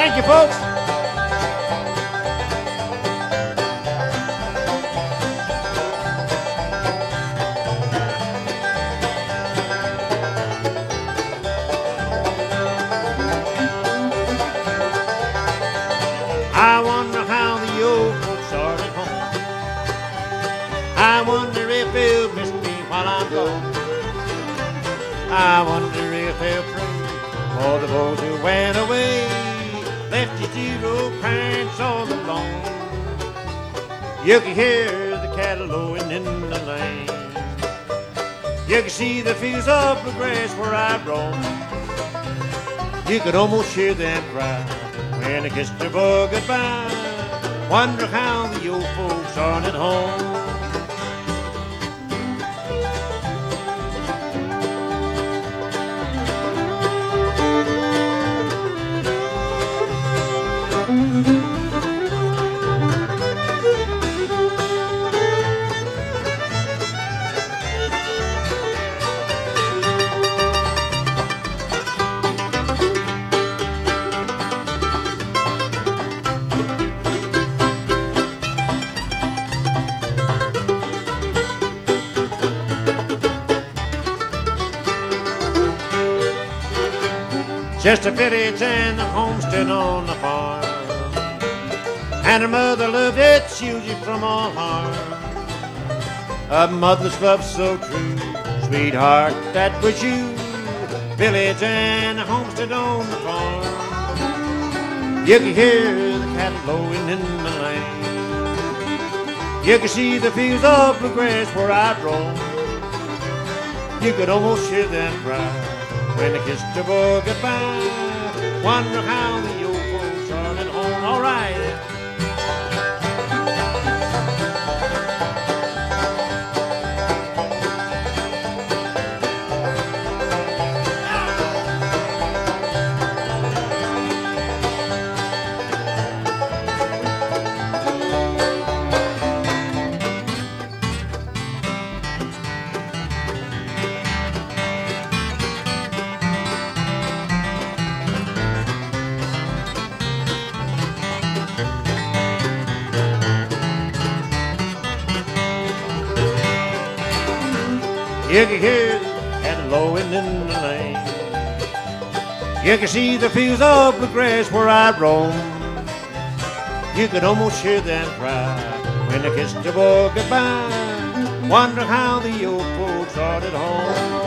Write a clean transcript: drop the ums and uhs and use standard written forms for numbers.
Thank you, folks. I wonder how the old folks are at home. I wonder if they'll miss me while I'm gone. I wonder if they'll pray for the boys who went away, left you zero pants all alone. You can hear the cattle lowing in the lane. You can see the fields of bluegrass where I roam. You could almost hear them cry when I kissed your boy goodbye. Wonder how the old folks are at home. Just a village and a homestead on the farm, and her mother loved it, shielded you from all harm. A mother's love so true, sweetheart, that was you. Village and a homestead on the farm. You can hear the cattle lowing in the lane. You can see the fields of bluegrass where I roam. You could almost hear them cry when I kissed your boy goodbye. Wonder how the old folks are at home. All right. You can hear the cattle lowing in the lane. You can see the fields of bluegrass where I roam. You could almost hear them cry when I kissed your boy goodbye. Wonder how the old folks are at home.